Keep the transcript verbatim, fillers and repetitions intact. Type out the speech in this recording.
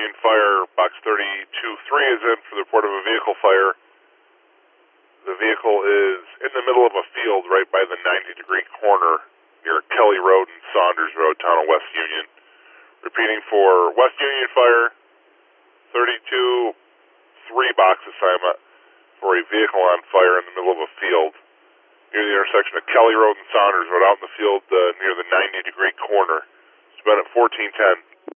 Union Fire, box thirty-two three is in for the report of a vehicle fire. The vehicle is in the middle of a field right by the ninety degree corner near Kelly Road and Saunders Road, town of West Union. Repeating for West Union Fire, thirty-two three box assignment for a vehicle on fire in the middle of a field near the intersection of Kelly Road and Saunders Road, out in the field uh, near the ninety degree corner. It's been at fourteen ten.